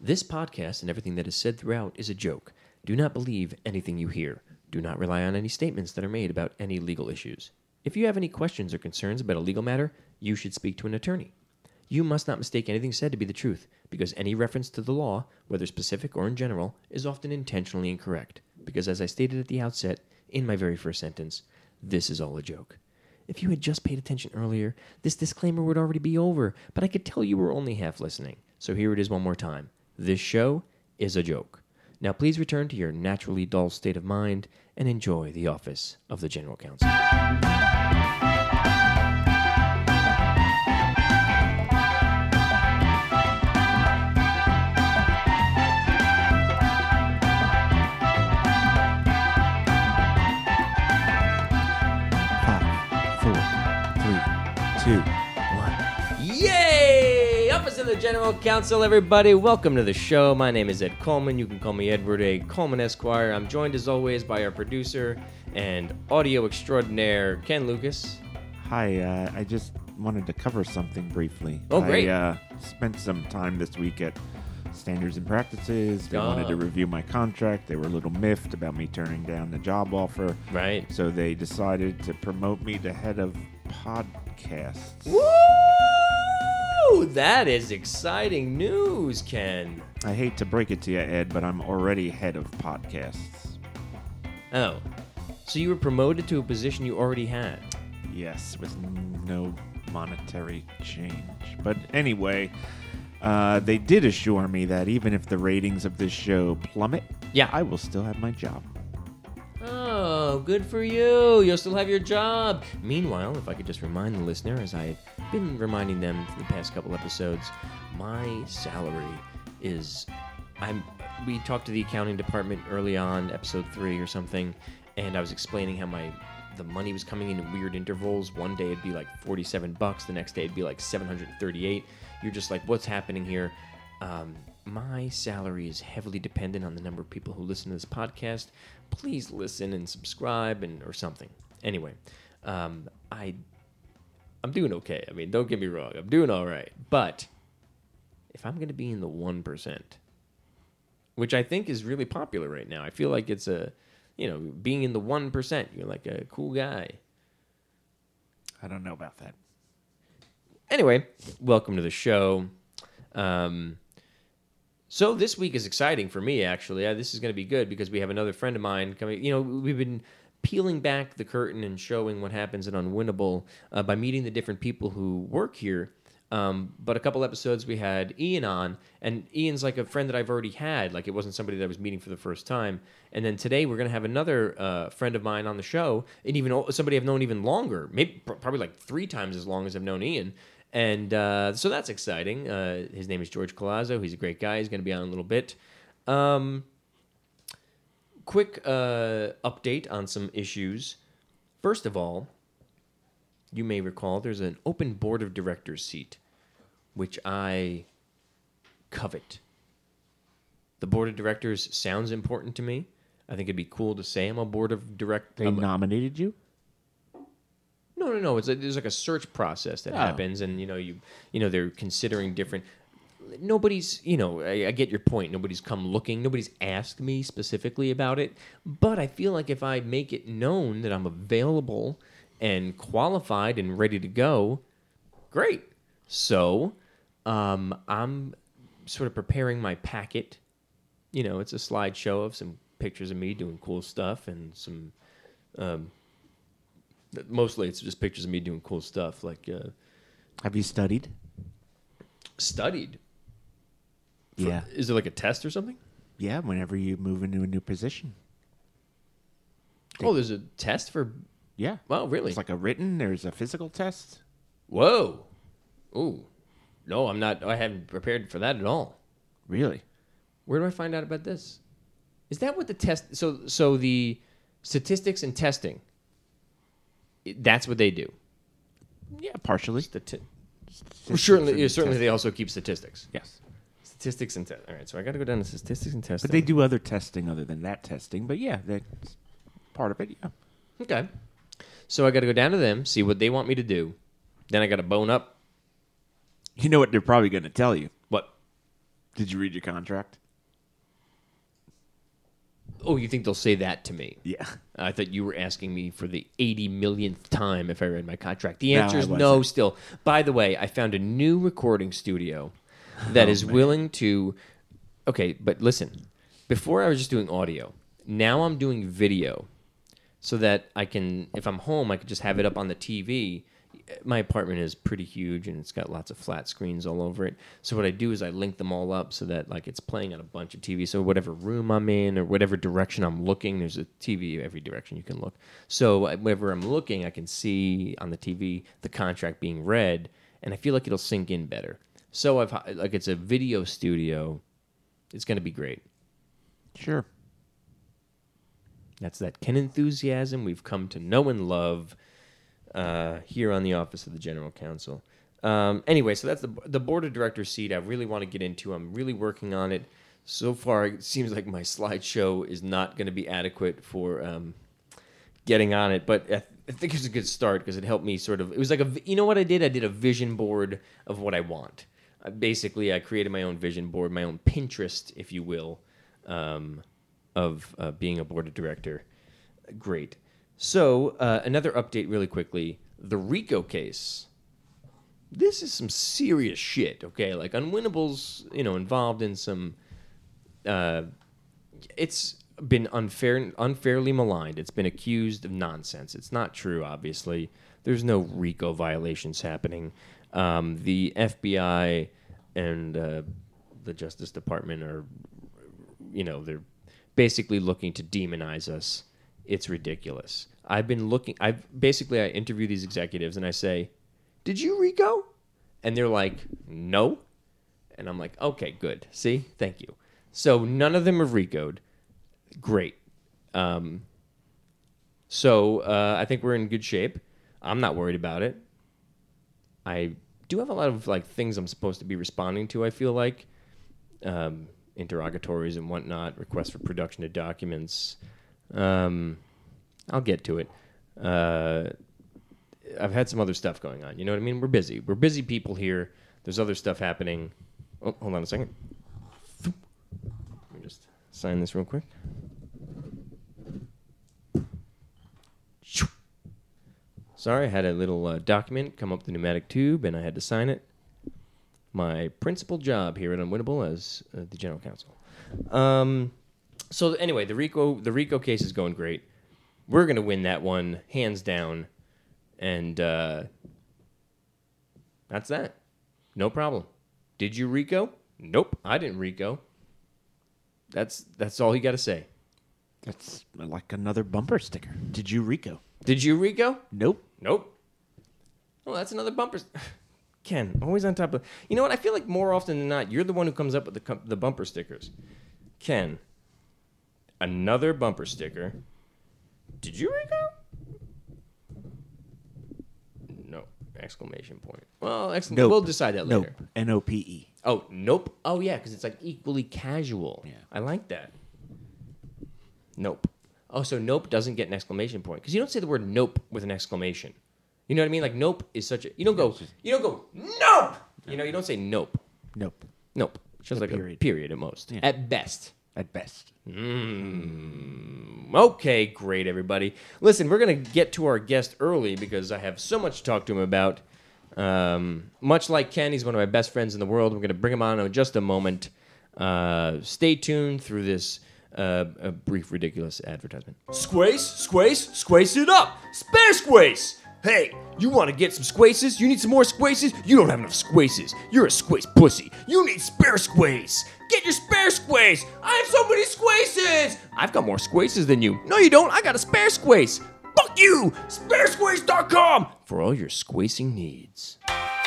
This podcast and everything that is said throughout is a joke. Do not believe anything you hear. Do not rely on any statements that are made about any legal issues. If you have any questions or concerns about a legal matter, you should speak to an attorney. You must not mistake anything said to be the truth, because any reference to the law, whether specific or in general, is often intentionally incorrect. Because as I stated at the outset, in my very first sentence, this is all a joke. If you had just paid attention earlier, this disclaimer would already be over, but I could tell you were only half listening. So here it is one more time. This show is a joke. Now please return to your naturally dull state of mind and enjoy the office of the General Counsel. Yay! Office of the General Counsel, everybody. Welcome to the show. My name is Ed Coleman. You can call me Edward A. Coleman Esquire. I'm joined as always by our producer and audio extraordinaire, Ken Lucas. Hi, I just wanted to cover something briefly. Oh, great. I spent some time this week at Standards and Practices. They wanted to review my contract. They were a little miffed about me turning down the job offer. Right. So they decided to promote me to head of podcasts. Woo! That is exciting news, Ken. I hate to break it to you, Ed, but I'm already head of podcasts. Oh. So you were promoted to a position you already had? Yes, with no monetary change. But anyway, they did assure me that even if the ratings of this show plummet, I will still have my job. Oh, good for you. You'll still have your job. Meanwhile, if I could just remind the listener, as I've been reminding them for the past couple episodes, my salary is... We talked to the accounting department early on, episode 3 or something, and I was explaining how the money was coming in weird intervals. One day it'd be like $47, the next day it'd be like $738. You're just like, what's happening here? My salary is heavily dependent on the number of people who listen to this podcast. Please listen and subscribe or something. Anyway, I'm doing okay. I mean, don't get me wrong. I'm doing all right. But if I'm going to be in the 1%, which I think is really popular right now, I feel like it's being in the 1%, you're like a cool guy. I don't know about that. Anyway, welcome to the show. So this week is exciting for me, actually. This is going to be good because we have another friend of mine coming. We've been peeling back the curtain and showing what happens at Unwinnable by meeting the different people who work here. But a couple episodes we had Ian on, and Ian's like a friend that I've already had. Like, it wasn't somebody that I was meeting for the first time. And then today we're going to have another friend of mine on the show, and even somebody I've known even longer, maybe probably like 3 times as long as I've known Ian. And so that's exciting. His name is George Colazzo. He's a great guy. He's going to be on in a little bit. Quick update on some issues. First of all, you may recall there's an open board of directors seat, which I covet. The board of directors sounds important to me. I think it'd be cool to say I'm a board of directors. They nominated you? No. There's like a search process that happens, and they're considering different. Nobody's, I get your point. Nobody's come looking. Nobody's asked me specifically about it. But I feel like if I make it known that I'm available and qualified and ready to go, great. So, I'm sort of preparing my packet. It's a slideshow of some pictures of me doing cool stuff and some. Mostly, it's just pictures of me doing cool stuff. Like, have you studied? Studied? Yeah. Is there like a test or something? Yeah, whenever you move into a new position. There's a test for... Yeah. Oh, really? It's like a written, there's a physical test. Whoa. Ooh. No, I'm not... I haven't prepared for that at all. Really? Where do I find out about this? Is that what the test... So the statistics and testing, that's what they do? Yeah, partially. Certainly they also keep statistics. Yes. Statistics and testing. All right, so I got to go down to statistics and testing. But they do other testing other than that testing. But yeah, that's part of it, yeah. Okay. So I got to go down to them, see what they want me to do. Then I got to bone up. You know what they're probably going to tell you? What? Did you read your contract? Oh, you think they'll say that to me? Yeah. I thought you were asking me for the 80 millionth time if I read my contract. The answer is no still. By the way, I found a new recording studio that is willing to... Okay, but listen. Before I was just doing audio. Now I'm doing video so that I can... If I'm home, I can just have it up on the TV. My apartment is pretty huge, and it's got lots of flat screens all over it. So what I do is I link them all up so that like it's playing on a bunch of TVs. So whatever room I'm in or whatever direction I'm looking, there's a TV every direction you can look. So wherever I'm looking, I can see on the TV the contract being read, and I feel like it'll sink in better. So it's a video studio. It's going to be great. Sure. That's that Ken enthusiasm we've come to know and love. Here on the Office of the General Counsel. Anyway, so that's the board of directors seat I really want to get into. I'm really working on it. So far, it seems like my slideshow is not going to be adequate for getting on it, but I think it's a good start because it helped me sort of... It was like you know what I did? I did a vision board of what I want. Basically, I created my own vision board, my own Pinterest, if you will, of being a board of director. Great. So, another update really quickly. The RICO case. This is some serious shit, okay? Like, Unwinnable's, involved in some... it's been unfairly maligned. It's been accused of nonsense. It's not true, obviously. There's no RICO violations happening. The FBI and the Justice Department are, they're basically looking to demonize us. It's ridiculous. I interview these executives and I say, "Did you RICO?" And they're like, "No." And I'm like, "Okay, good. See? Thank you." So none of them have RICO'd. Great. So I think we're in good shape. I'm not worried about it. I do have a lot of things I'm supposed to be responding to, I feel like. Interrogatories and whatnot, requests for production of documents. I'll get to it. I've had some other stuff going on. You know what I mean? We're busy. We're busy people here. There's other stuff happening. Oh, hold on a second. Let me just sign this real quick. Sorry, I had a little document come up the pneumatic tube, and I had to sign it. My principal job here at Unwinnable as the general counsel. So anyway, the RICO case is going great. We're going to win that one, hands down. And that's that. No problem. Did you RICO? Nope, I didn't RICO. That's all you got to say. That's like another bumper sticker. Did you RICO? Did you RICO? Nope. Oh, that's another bumper. Ken, always on top of... You know what? I feel like more often than not, you're the one who comes up with the bumper stickers. Ken, another bumper sticker. Did you RICO? No. Exclamation point. Well, nope. We'll decide that later. Nope. N-O-P-E. Oh, nope. Oh, yeah, because it's like equally casual. Yeah. I like that. Nope. Oh, so nope doesn't get an exclamation point. Because you don't say the word nope with an exclamation. You know what I mean? Like nope is such a... You don't go nope! No. You don't say nope. Nope. It's just like a period at most. Yeah. At best. Okay, great, everybody. Listen, we're going to get to our guest early because I have so much to talk to him about. Much like Ken, he's one of my best friends in the world. We're going to bring him on in just a moment. Stay tuned through this a brief, ridiculous advertisement. Squace it up! Spare Squace! Hey, you want to get some Squaces? You need some more Squaces? You don't have enough Squaces. You're a Squace pussy. You need Spare Squace. Get your Spare Squace. I have so many Squaces. I've got more Squaces than you. No, you don't. I got a Spare Squace. Fuck you. Sparesquace.com for all your squacing needs.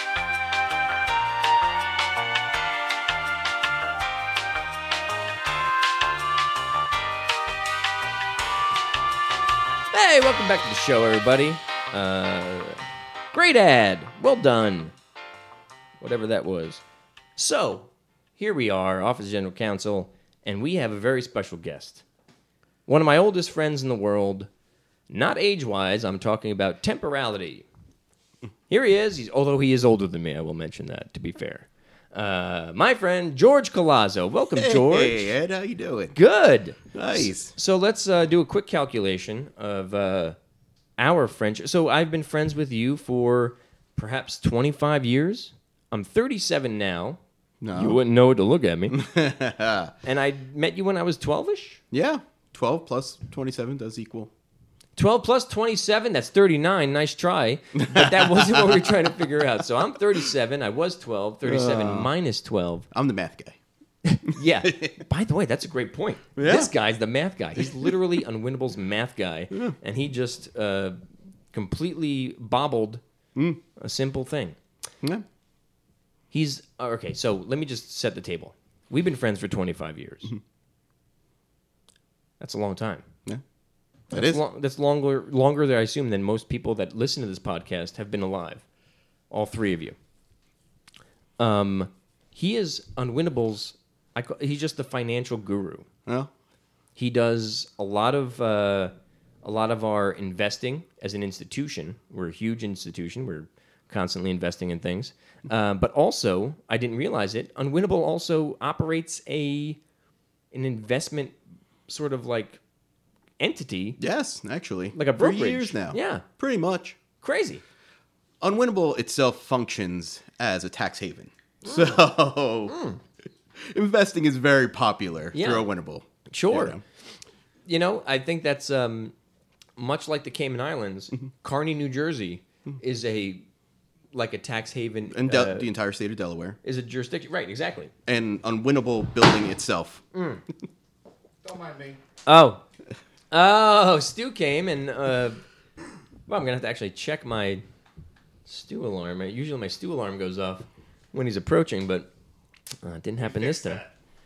Hey, welcome back to the show, everybody. Great ad. Well done. Whatever that was. So, here we are, Office of General Counsel, and we have a very special guest. One of my oldest friends in the world, not age-wise, I'm talking about temporality. Here he is, although he is older than me, I will mention that, to be fair. my friend George Colazzo. Welcome, George. Hey, Ed, how you doing? Good. Nice. So let's do a quick calculation of our friendship. So I've been friends with you for perhaps 25 years. I'm 37 now. No. You wouldn't know it to look at me. And I met you when I was 12-ish? Yeah, 12 plus 27 does equal. 12 plus 27, that's 39. Nice try. But that wasn't what we were trying to figure out. So I'm 37. I was 12. 37 minus 12. I'm the math guy. Yeah. By the way, that's a great point. Yeah. This guy's the math guy. He's literally Unwinnable's math guy. Yeah. And he just completely bobbled a simple thing. Yeah. He's... Okay, so let me just set the table. We've been friends for 25 years. Mm-hmm. That's a long time. Yeah. That's longer than I assume than most people that listen to this podcast have been alive. All three of you. He is Unwinnable's. He's just the financial guru. Yeah. He does a lot of our investing as an institution. We're a huge institution. We're constantly investing in things. But also, I didn't realize it. Unwinnable also operates an investment sort of like entity. Yes, actually. Like a brokerage. For years now. Yeah. Pretty much. Crazy. Unwinnable itself functions as a tax haven. So investing is very popular through Unwinnable. Sure. You know, I think that's much like the Cayman Islands. Kearney, New Jersey is a tax haven. And the entire state of Delaware. Is a jurisdiction. Right, exactly. And Unwinnable building itself. Don't mind me. Oh, Stu came and, well, I'm going to have to actually check my Stu alarm. Usually my Stu alarm goes off when he's approaching, but it didn't happen this time.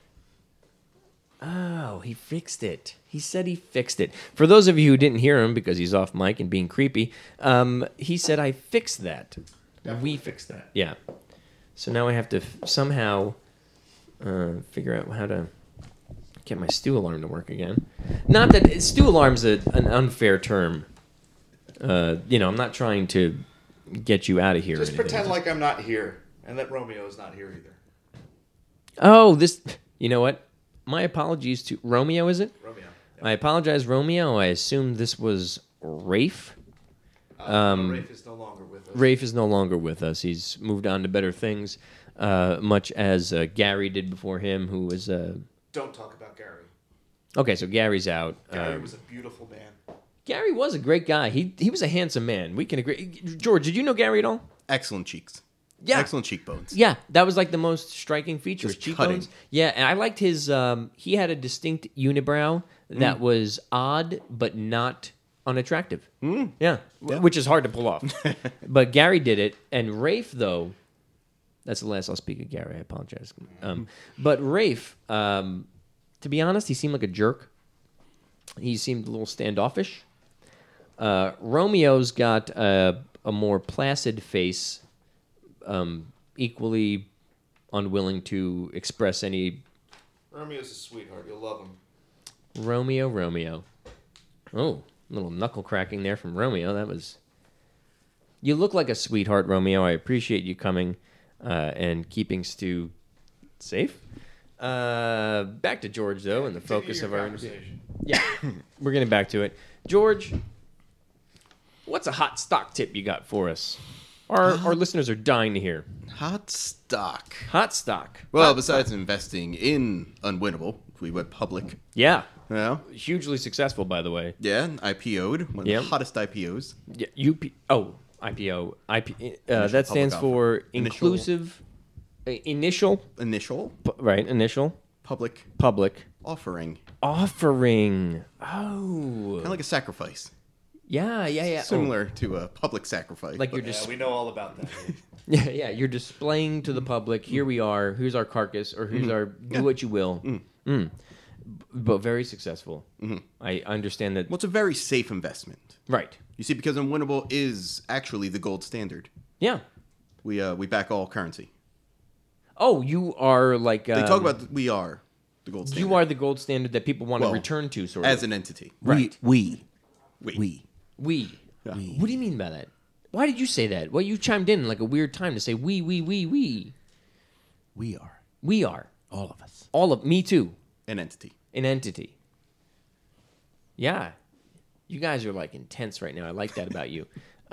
Oh, he fixed it. He said he fixed it. For those of you who didn't hear him because he's off mic and being creepy, he said, I fixed that. Definitely we fixed that. Yeah. So now I have to somehow figure out how to get my Stu alarm to work again. Not that Stu alarm's an unfair term. I'm not trying to get you out of here. Just pretend like I'm not here, and that Romeo is not here either. Oh, you know what? My apologies to Romeo, is it? Romeo. Yep. I apologize, Romeo. I assumed this was Rafe. Rafe is no longer with us. Rafe is no longer with us. He's moved on to better things, much as Gary did before him, who was... Don't talk about Gary. Okay, so Gary's out. Gary was a beautiful man. Gary was a great guy. He was a handsome man. We can agree. George, did you know Gary at all? Excellent cheeks. Yeah. Excellent cheekbones. Yeah, that was like the most striking feature. Just cheekbones. cutting. Yeah, and I liked his. He had a distinct unibrow that was odd but not unattractive. Yeah, which is hard to pull off. But Gary did it, and Rafe though. That's the last I'll speak of Gary. I apologize. But Rafe, to be honest, he seemed like a jerk. He seemed a little standoffish. Romeo's got a more placid face. Equally unwilling to express any... Romeo's a sweetheart. You'll love him. Romeo. Oh, a little knuckle cracking there from Romeo. That was... You look like a sweetheart, Romeo. I appreciate you coming and keeping Stu safe. Back to George, though, and the focus of our interview. Yeah, we're getting back to it. George, what's a hot stock tip you got for us? Our listeners are dying to hear. Hot stock. Hot stock. Well, besides investing in Unwinnable, we went public. Yeah. Yeah. Hugely successful, by the way. Yeah, IPO'd. One of the hottest IPOs. Yeah, IPO. That stands for Inclusive... Initial. Right, initial. Public. Offering. Oh. Kind of like a sacrifice. Yeah. Similar to a public sacrifice. Like you're we know all about that. Yeah. You're displaying to the public. Here we are. Here's our carcass, or here's our do what you will. But very successful. I understand that. Well, it's a very safe investment. Right. You see, because Unwinnable is actually the gold standard. Yeah. We back all currency. Oh, you are like... they talk about we are the gold standard. You are the gold standard that people want to return to, sort of. As an entity. Right. We. Yeah. What do you mean by that? Why did you say that? Well, you chimed in like a weird time to say we. We are. We are. All of us. Me too. An entity. An entity. Yeah. You guys are like intense right now. I like that about you.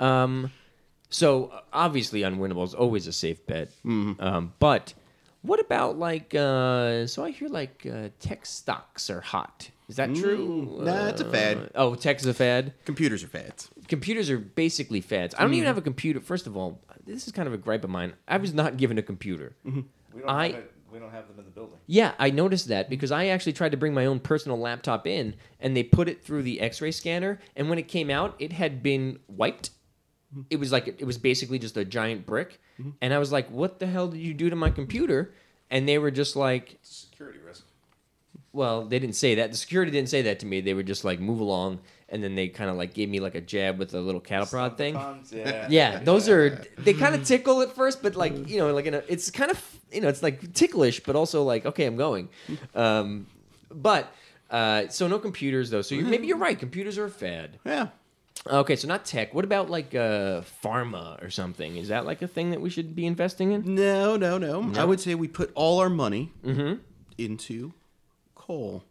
So obviously Unwinnable is always a safe bet. But what about like, so I hear like tech stocks are hot. Is that true? Nah, it's a fad. Oh, tech is a fad? Computers are fads. Computers are basically fads. I don't even have a computer. First of all, this is kind of a gripe of mine. I was not given a computer. We don't have them in the building. Yeah, I noticed that because I actually tried to bring my own personal laptop in, and they put it through the X-ray scanner, and when it came out, it had been wiped. It was like it was basically just a giant brick, and I was like, "What the hell did you do to my computer?" And they were just like, It's a security risk. well, they didn't say that. The security didn't say that to me. They were just like, move along. And then they kind of like gave me like a jab with a little cattle prod thing. Yeah. Yeah, those are, they kind of tickle at first, but like, you know, like it's kind of, you know, it's like ticklish, but also like, okay, I'm going. So no computers though. So maybe you're right. Computers are a fad. Yeah. Okay, so not tech. What about like pharma or something? Is that like a thing that we should be investing in? No. I would say we put all our money into coal.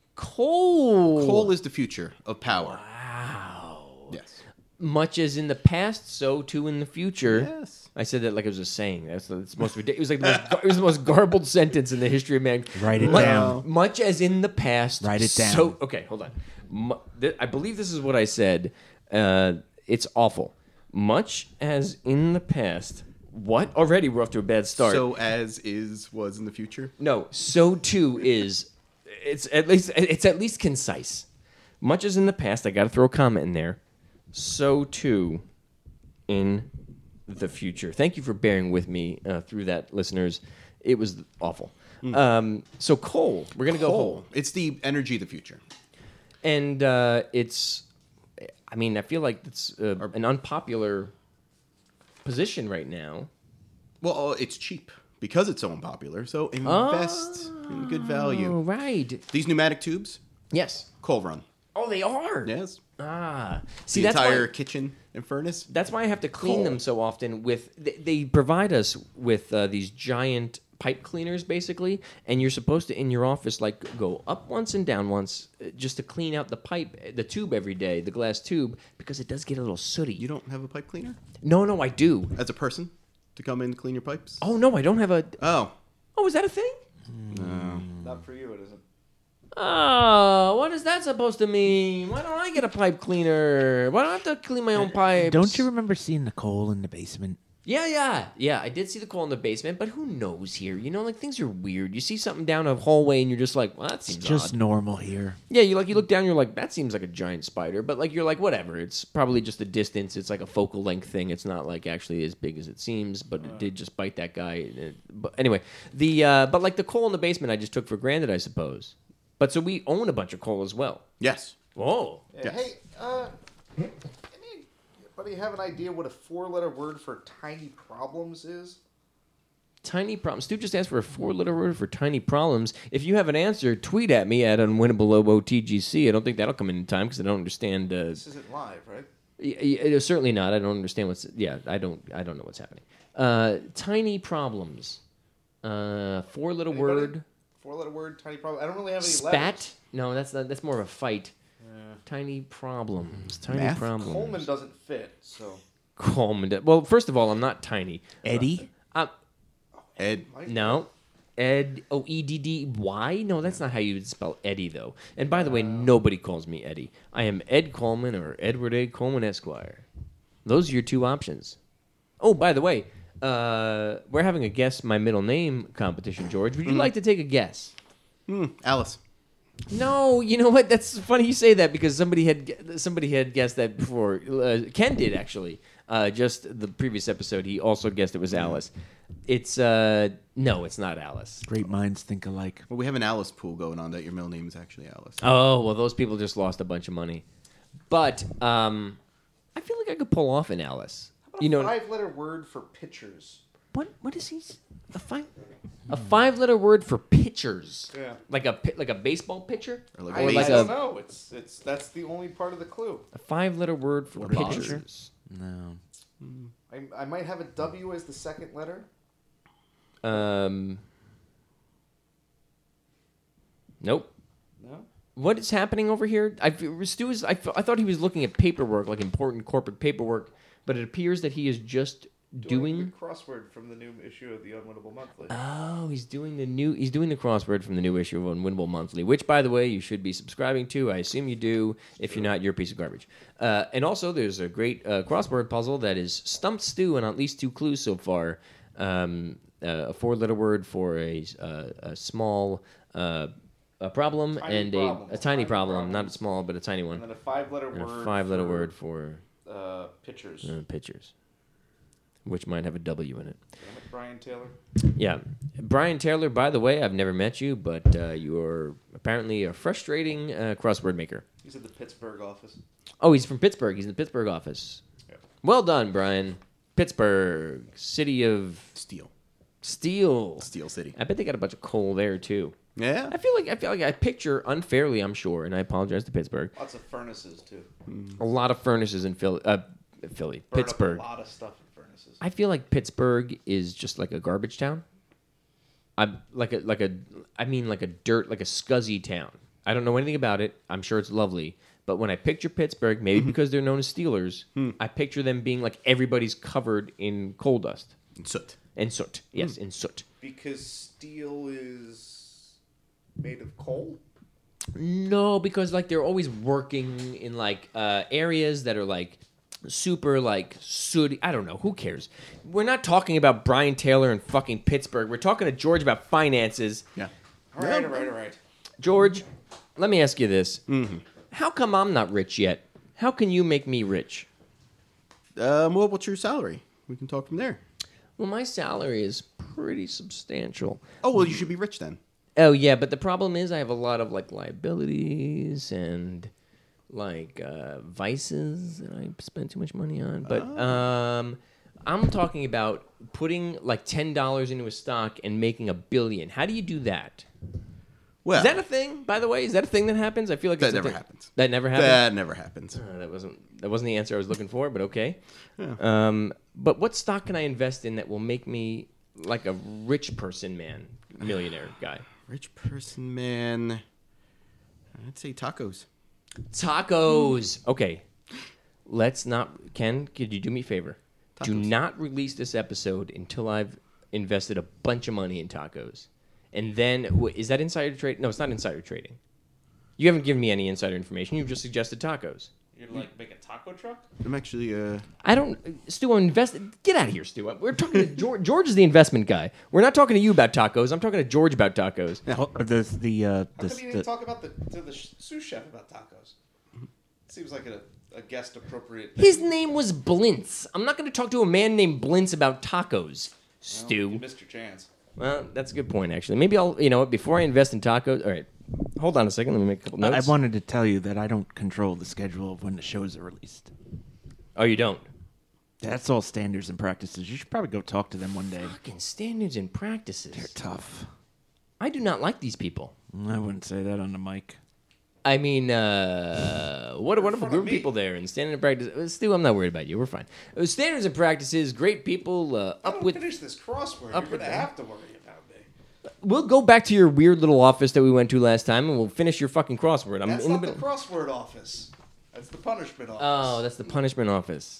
Coal is the future of power. Wow. Yes. Much as in the past, so too in the future. Yes. I said that like it was a saying. That's the most ridiculous. It was like it was the most garbled sentence in the history of man. Write it down. Much as in the past. Write it down. So okay, hold on. I believe this is what I said. It's awful. Much as in the past. What? Already we're off to a bad start. So as is was in the future? No, so too is. It's at least concise. Much as in the past, I got to throw a comment in there. So too in the future. Thank you for bearing with me through that, listeners. It was awful. So coal. We're gonna go coal. It's the energy of the future. And it's. I mean, I feel like it's an unpopular position right now. Well, it's cheap because it's so unpopular. So invest in good value. Oh, right. These pneumatic tubes, Yes. coal run. Oh, they are. Yes. See, The that's entire why, kitchen and furnace. that's why I have to clean Coal. them so often. They provide us with these giant pipe cleaners, basically, and you're supposed to in your office like go up once and down once just to clean out the tube every day, the glass tube, because it does get a little sooty. You don't have a pipe cleaner No, I do. as a person to come in and clean your pipes? Oh no, I don't have a. Oh. Oh, is that a thing? No. Not for you, it isn't. Oh, what is that supposed to mean? Why don't I get a pipe cleaner? Why don't I have to clean my own pipes? Don't you remember seeing the coal in the basement? Yeah. I did see the coal in the basement, but who knows here? You know, like things are weird. You see something down a hallway, and you're just like, well, that seems Just odd. normal here. Yeah, you look down, you're like, that seems like a giant spider, but like you're like, whatever. It's probably just the distance. It's like a focal length thing. It's not like actually as big as it seems, but it did just bite that guy. But anyway, but like the coal in the basement, I just took for granted, I suppose. But so we own a bunch of coal as well. Yes. Whoa. Yes. Hey, anybody have an idea what a 4-letter word for tiny problems is? Tiny problems. Stu just asked for a 4-letter word for tiny problems. If you have an answer, tweet at me at UnwinnableOTGC. I don't think that'll come in time because I don't understand. This isn't live, right? Certainly not. I don't understand what's. Yeah, I don't know what's happening. Tiny problems. 4-letter Anybody? word. 4-letter word, tiny problem. I don't really have any Spat. letters. No, that's more of a fight. Tiny problems. Tiny Math? problems. Coleman doesn't fit, so. Coleman. Well, first of all, I'm not tiny. Eddie? Ed. No. Ed. Oh, EDDY? No, that's not how you would spell Eddie, though. And by the way, nobody calls me Eddie. I am Ed Coleman or Edward A. Coleman Esquire. Those are your two options. Oh, by the way, we're having a guess my middle name competition, George. Would you like to take a guess? Alice. No, you know what? That's funny you say that because somebody had guessed that before. Ken did actually. Just the previous episode, he also guessed it was Alice. It's no, it's not Alice. Great minds think alike. Well, we have an Alice pool going on that your middle name is actually Alice. Oh well, those people just lost a bunch of money. But I feel like I could pull off an Alice. How about a 5-letter word for pitchers? What is he? A 5-letter word for pitchers. Yeah. Like a baseball pitcher. Or like I a don't know. It's that's the only part of the clue. A 5-letter word for pitchers. No. I might have a W as the second letter. Nope. No? What is happening over here? I thought he was looking at paperwork, like important corporate paperwork, but it appears that he is just doing the crossword from the new issue of the Unwinnable Monthly. Oh, he's doing the crossword from the new issue of Unwinnable Monthly, which, by the way, you should be subscribing to. I assume you do. If you're not, you're a piece of garbage. And also, there's a great crossword puzzle that is Stump Stew on at least 2 clues so far. A 4-letter word for a small problem and a tiny problem, not a small, but a tiny one. And then a 5-letter word. A 5-letter word for pictures. Pictures. Which might have a W in it. Damn it, Brian Taylor. Yeah. Brian Taylor, by the way, I've never met you, but you're apparently a frustrating crossword maker. He's at the Pittsburgh office. Oh, he's from Pittsburgh. He's in the Pittsburgh office. Yep. Well done, Brian. Pittsburgh, city of... Steel City. I bet they got a bunch of coal there, too. Yeah? I feel like I picture unfairly, I'm sure, and I apologize to Pittsburgh. Lots of furnaces, too. A lot of furnaces in Philly. Pittsburgh. Up a lot of stuff in furnaces. I feel like Pittsburgh is just like a garbage town. I'm like a scuzzy town. I don't know anything about it. I'm sure it's lovely, but when I picture Pittsburgh, maybe because they're known as Steelers, I picture them being like everybody's covered in coal dust and soot. Yes, in soot. Because steel is made of coal. No, because like they're always working in like areas that are like super like sooty. I don't know. Who cares? We're not talking about Brian Taylor and fucking Pittsburgh. We're talking to George about finances. Yeah. All right. George, let me ask you this. Mm-hmm. How come I'm not rich yet? How can you make me rich? Well, what's your salary? We can talk from there. Well, my salary is pretty substantial. Oh, well, you should be rich then. Oh, yeah, but the problem is I have a lot of like liabilities and like vices that I spend too much money on. But I'm talking about putting like $10 into a stock and making $1 billion. How do you do that? Well, is that a thing, by the way? Is that a thing that happens? I feel like that never happens. That never happens? That never happens. That wasn't the answer I was looking for, but okay. Yeah. But what stock can I invest in that will make me like a rich person man, millionaire guy? Rich person man. I'd say tacos. Tacos. Okay. Let's not... Ken, could you do me a favor? Tacos. Do not release this episode until I've invested a bunch of money in tacos. And then... Is that insider trading? No, it's not insider trading. You haven't given me any insider information. You've just suggested tacos. You're like, make a taco truck? I'm actually... I don't... Stu, I'm investing... Get out of here, Stu. We're talking to George. George is the investment guy. We're not talking to you about tacos. I'm talking to George about tacos. How come you didn't talk about to the sous chef about tacos? Seems like a guest appropriate thing. His name was Blintz. I'm not going to talk to a man named Blintz about tacos, Stu. You missed your chance. Well, that's a good point, actually. Maybe I'll... You know what? Before I invest in tacos... All right. Hold on a second. Let me make a couple notes. I wanted to tell you that I don't control the schedule of when the shows are released. Oh, you don't? That's all standards and practices. You should probably go talk to them one day. Fucking standards and practices. They're tough. I do not like these people. I wouldn't say that on the mic. I mean, what a wonderful group of people there. And standards and practices. Stu, I'm not worried about you. We're fine. Standards and practices, great people. Finish this crossword. You're going to have to worry about me. We'll go back to your weird little office that we went to last time, and we'll finish your fucking crossword. That's not the crossword office. That's the punishment office. Oh, that's the punishment office.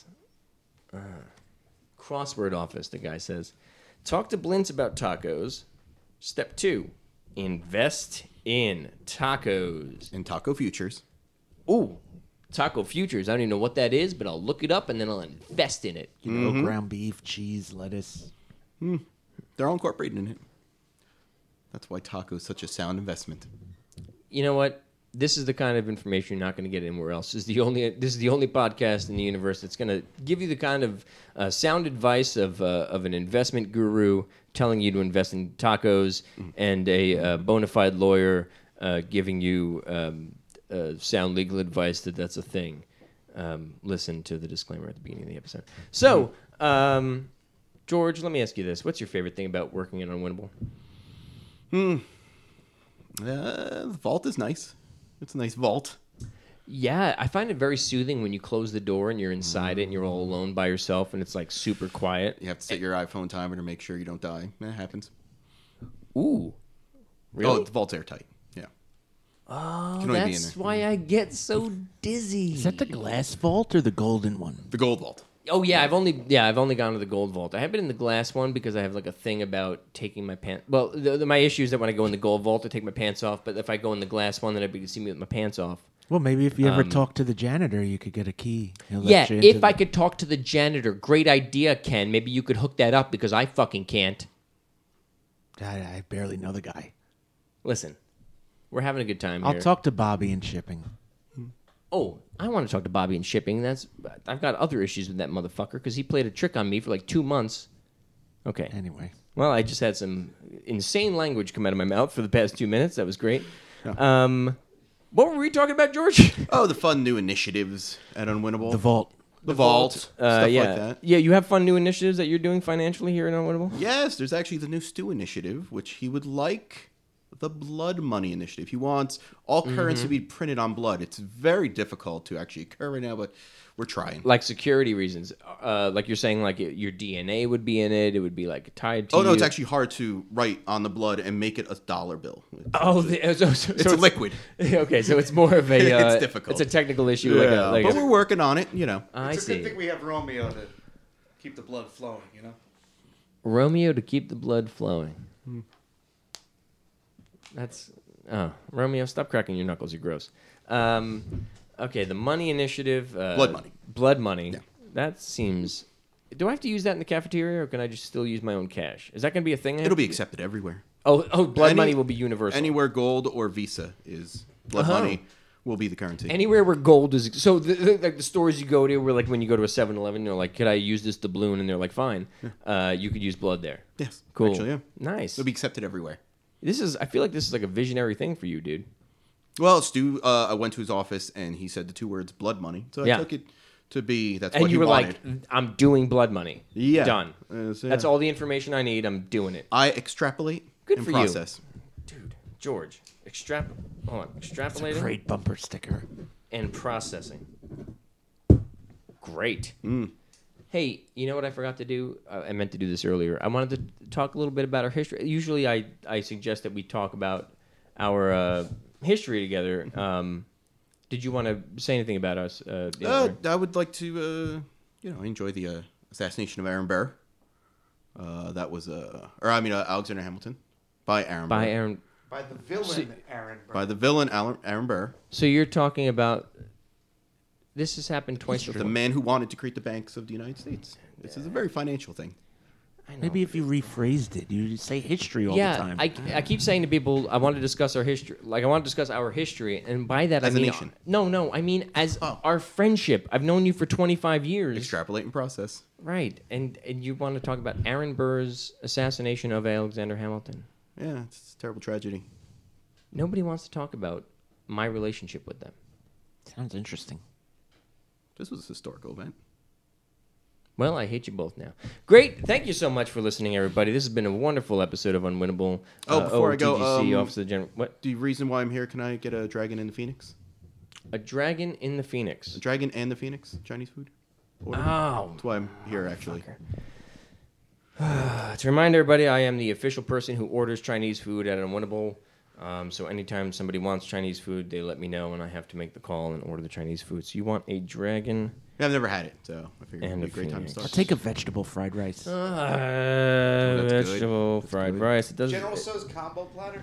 Crossword office, the guy says. Talk to Blintz about tacos. Step 2, invest in tacos. In Taco Futures. Ooh, Taco Futures. I don't even know what that is, but I'll look it up, and then I'll invest in it. You know, ground beef, cheese, lettuce. They're all incorporated in it. That's why taco is such a sound investment. You know what? This is the kind of information you're not going to get anywhere else. This is the only podcast in the universe that's going to give you the kind of sound advice of an investment guru telling you to invest in tacos and a bona fide lawyer giving you sound legal advice that's a thing. Listen to the disclaimer at the beginning of the episode. So, George, let me ask you this. What's your favorite thing about working at Unwinnable? The vault is nice. It's a nice vault. Yeah, I find it very soothing when you close the door and you're inside it and you're all alone by yourself and it's like super quiet. You have to set your iPhone timer to make sure you don't die. That happens. Ooh. Really? Oh, the vault's airtight. Yeah. Oh, that's why I get so dizzy. Is that the glass vault or the golden one? The gold vault. Oh yeah, I've only gone to the gold vault. I have been in the glass one because I have like a thing about taking my pants. Well, my issue is that when I go in the gold vault, I take my pants off. But if I go in the glass one, then everybody can see me with my pants off. Well, maybe if you ever talk to the janitor, you could get a key. If I could talk to the janitor, great idea, Ken. Maybe you could hook that up because I fucking can't. I barely know the guy. Listen, we're having a good time I'll here. talk to Bobby in shipping. Oh, I want to talk to Bobby in shipping. I've got other issues with that motherfucker because he played a trick on me for like 2 months. Okay. Anyway. Well, I just had some insane language come out of my mouth for the past 2 minutes. That was great. Yeah. What were we talking about, George? Oh, the fun new initiatives at Unwinnable. The vault. The vault. Stuff like that. Yeah, you have fun new initiatives that you're doing financially here at Unwinnable? Yes, there's actually the new Stu initiative, which he would like the blood money initiative. He wants all currency to be printed on blood. It's very difficult to actually occur right now, but we're trying. Like security reasons. Like you're saying, like your DNA would be in it. It would be like tied to Oh, no, it's actually hard to write on the blood and make it a dollar bill. It's a liquid. Okay, so it's more of a... it's difficult. It's a technical issue. Yeah, but we're working on it, you know. It's a good thing we have Romeo to keep the blood flowing, you know? Romeo to keep the blood flowing. That's... Oh, Romeo, stop cracking your knuckles. You're gross. Okay, the money initiative. Blood money. Blood money. Yeah. That seems... Do I have to use that in the cafeteria, or can I just still use my own cash? Is that going to be a thing? It'll be accepted everywhere. Oh, blood money will be universal. Anywhere gold or Visa is blood money will be the currency. Anywhere where gold is... So, like the stores you go to, where like when you go to a 7-Eleven, they're like, could I use this doubloon? And they're like, fine. You could use blood there. Yes. Cool. Actually, yeah. Nice. It'll be accepted everywhere. I feel like this is like a visionary thing for you, dude. Well, Stu, I went to his office and he said the 2 words "blood money," so I took it to be that's what he wanted. And you were like, "I'm doing blood money." Yeah, done. That's all the information I need. I'm doing it. I extrapolate. Good and for process. You, dude. George, extrapolating. It's a great bumper sticker. And processing. Great. Hey, you know what I forgot to do? I meant to do this earlier. I wanted to talk a little bit about our history. Usually I suggest that we talk about our history together. Did you want to say anything about us? I would like to, enjoy the assassination of Aaron Burr. That was, Alexander Hamilton by Aaron Burr. By the villain Aaron Burr. By the villain Aaron Burr. So you're talking about... This has happened twice before. The man who wanted to create the banks of the United States. This is a very financial thing. I know. Maybe if you rephrased it, you say history all the time. I keep saying to people, I want to discuss our history. Like, I want to discuss our history. And by that, as I mean... a nation. No. I mean, as our friendship. I've known you for 25 years. Extrapolate and process. Right. And you want to talk about Aaron Burr's assassination of Alexander Hamilton. Yeah, it's a terrible tragedy. Nobody wants to talk about my relationship with them. Sounds interesting. This was a historical event. Well, I hate you both now. Great. Thank you so much for listening, everybody. This has been a wonderful episode of Unwinnable. Before I go, Office of the General... What? The reason why I'm here, can I get a dragon in the Phoenix? A dragon in the Phoenix. A dragon and the Phoenix, Chinese food. Order. Oh. That's why I'm here, actually. To remind everybody, I am the official person who orders Chinese food at Unwinnable. So anytime somebody wants Chinese food, they let me know, and I have to make the call and order the Chinese food. So you want a dragon... Yeah, I've never had it, so I figured it'd be a great time to start. I'll take a vegetable fried rice. Vegetable fried rice. It doesn't. General Tso's combo platter.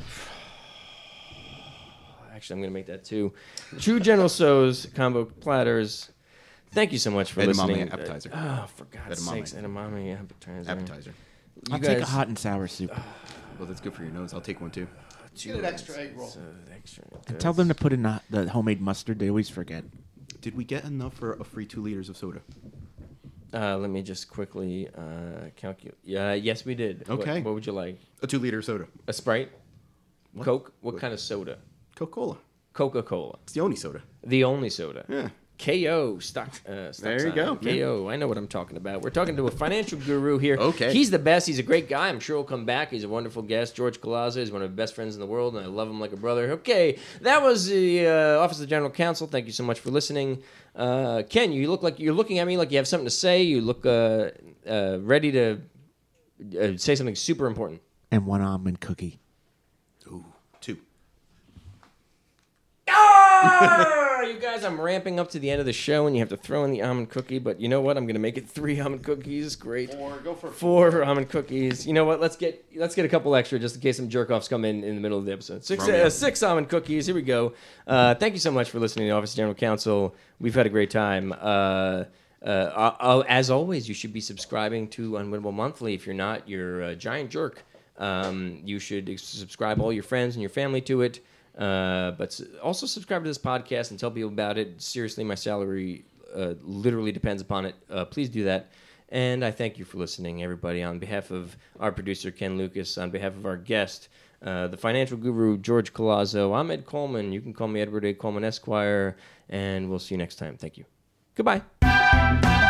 Actually, I'm gonna make that too. 2 General Tso's combo platters. Thank you so much for listening. Appetizer. For God's sakes, edamame appetizer. Appetizer. I'll take a hot and sour soup. Well, that's good for your nose. I'll take one too. Get an extra egg roll. And tell them to put in the homemade mustard. They always forget. Did we get enough for a free 2 liters of soda? Let me just quickly calculate. Yes, we did. Okay. What would you like? A 2-liter soda. A Sprite? Coke? What kind of soda? Coca-Cola. Coca-Cola. It's the only soda. The only soda. Yeah. KO stock. There you go. KO. I know what I'm talking about. We're talking to a financial guru here. Okay. He's the best. He's a great guy. I'm sure he'll come back. He's a wonderful guest. George Collazo is one of my best friends in the world, and I love him like a brother. Okay, that was the Office of the General Counsel. Thank you so much for listening. Ken, you look like you're looking at me like you have something to say. You look ready to say something super important. And 1 almond cookie. Ooh, 2. You guys, I'm ramping up to the end of the show, and you have to throw in the almond cookie. But you know what? I'm going to make it 3 almond cookies. Great. 4. Go for 4 almond cookies. You know what? Let's get a couple extra just in case some jerk-offs come in the middle of the episode. 6 almond cookies. Here we go. Thank you so much for listening to the Office of General Counsel. We've had a great time. As always, you should be subscribing to Unwinnable Monthly. If you're not, you're a giant jerk. You should subscribe all your friends and your family to it. But also subscribe to this podcast and tell people about it. Seriously, my salary literally depends upon it. Please do that. And I thank you for listening, everybody. On behalf of our producer, Ken Lucas, on behalf of our guest, the financial guru, George Colazzo, I'm Ed Coleman. You can call me Edward A. Coleman, Esquire. And we'll see you next time. Thank you. Goodbye.